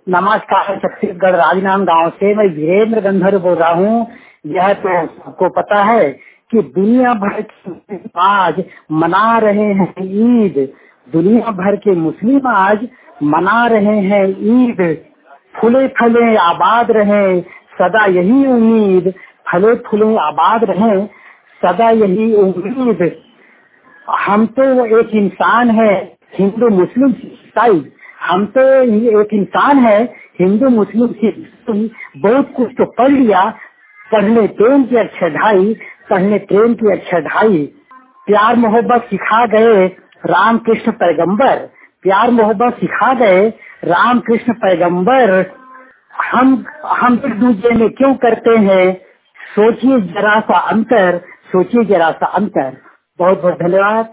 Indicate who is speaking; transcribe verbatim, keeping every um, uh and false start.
Speaker 1: नमस्कार। छत्तीसगढ़ राजनांदगांव से मैं वीरेंद्र गंधर्व बोल रहा हूँ। यह तो सबको पता है कि दुनिया भर के मुस्लिम आज मना रहे हैं ईद। दुनिया भर के मुस्लिम आज मना रहे हैं ईद। फूले फले आबाद रहे सदा यही उम्मीद। फले फूले आबाद रहे सदा यही उम्मीद। हम तो एक इंसान है हिंदू मुस्लिम ईसाई। हम तो एक इंसान है हिंदू मुस्लिम ईसाई। बहुत कुछ तो पढ़ लिया, पढ़ने प्रेम की अक्षर ढाई, पढ़ने प्रेम की अक्षर ढाई। प्यार मोहब्बत सिखा गए राम कृष्ण पैगंबर। प्यार मोहब्बत सिखा गए राम कृष्ण पैगंबर। हम हम एक दूसरे में क्यों करते हैं सोचिए जरा सा अंतर, सोचिए जरा सा अंतर। बहुत बहुत धन्यवाद।